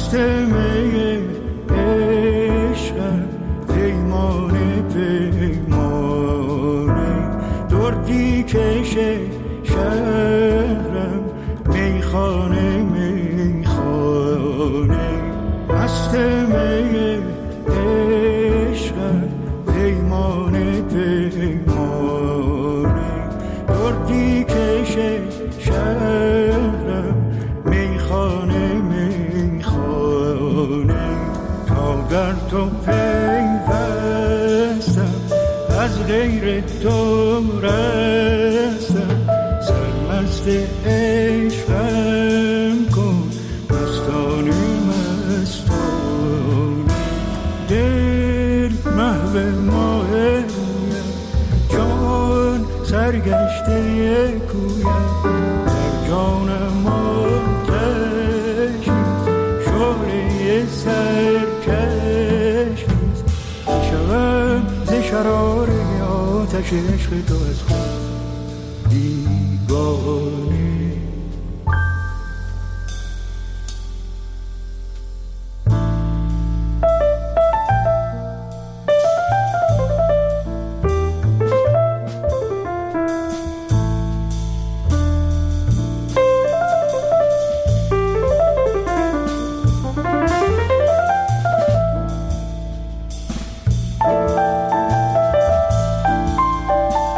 مست می عشقم پیمانه پیمانه دردی کشه شهرم میخانه میخانه مست می عشقم پیمانه پیمانه دردی کشه شهرم میخانه میخانه تا در تو پیوستم از غیر تو رستم سرمست عشقم کن مستانه مستانه دل محو ماه جان سرگشته کویم در جانم آتشی شعله سرکشی شوم ز شرار آتش عشق تو از خود بیگانه